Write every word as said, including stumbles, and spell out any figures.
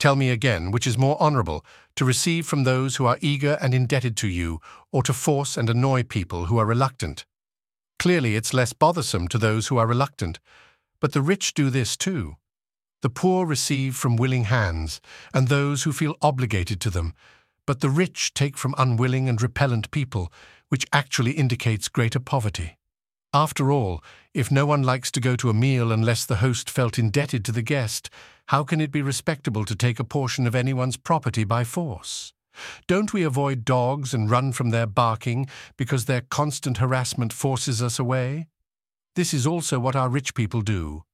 Tell me again, which is more honourable, to receive from those who are eager and indebted to you, or to force and annoy people who are reluctant? Clearly, it's less bothersome to those who are reluctant, but the rich do this too. The poor receive from willing hands, and those who feel obligated to them, but the rich take from unwilling and repellent people, which actually indicates greater poverty. After all, if no one likes to go to a meal unless the host felt indebted to the guest, how can it be respectable to take a portion of anyone's property by force? Don't we avoid dogs and run from their barking because their constant harassment forces us away? This is also what our rich people do.